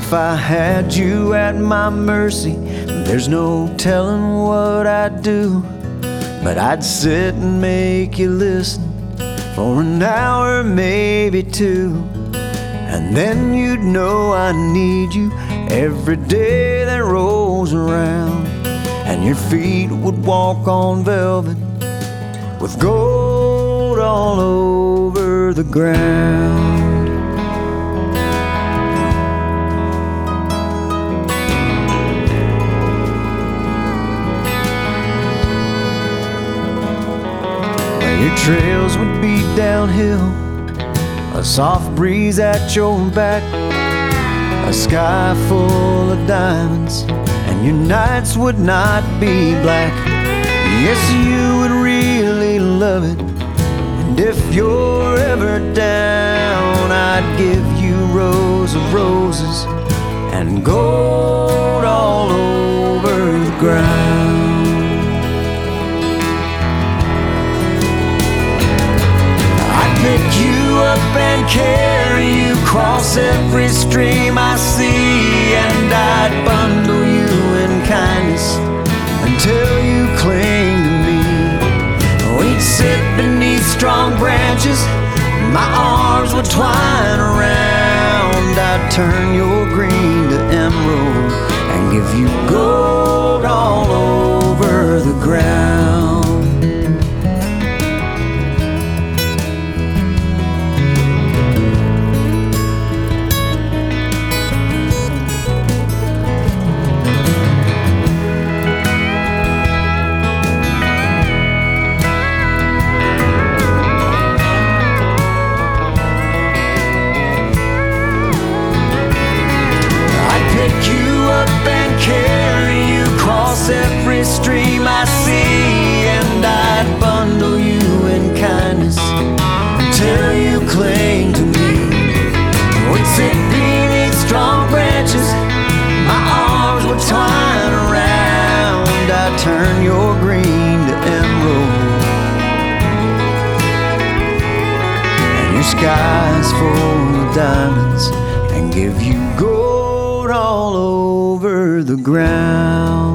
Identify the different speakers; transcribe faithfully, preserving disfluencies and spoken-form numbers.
Speaker 1: If I had you at my mercy, there's no telling what I'd do. But I'd sit and make you listen for an hour, maybe two. And then you'd know I need you every day that rolls around. And your feet would walk on velvet with gold all over the ground. Your trails would be downhill, a soft breeze at your back, a sky full of diamonds, and your nights would not be black. Yes, you would really love it. And if you're ever down, I'd give you rows of roses and gold all over the ground. Pick you up and carry you across every stream I see, and I'd bundle you in kindness until you cling to me. We'd sit beneath strong branches, my arms would twine around. I'd turn your green to emerald and give you gold all over the ground. Every stream I see, and I'd bundle you in kindness until you cling to me. We'd sit beneath strong branches, my arms would twine around. I'd turn your green to emerald and your skies full of diamonds, and give you gold all over the ground.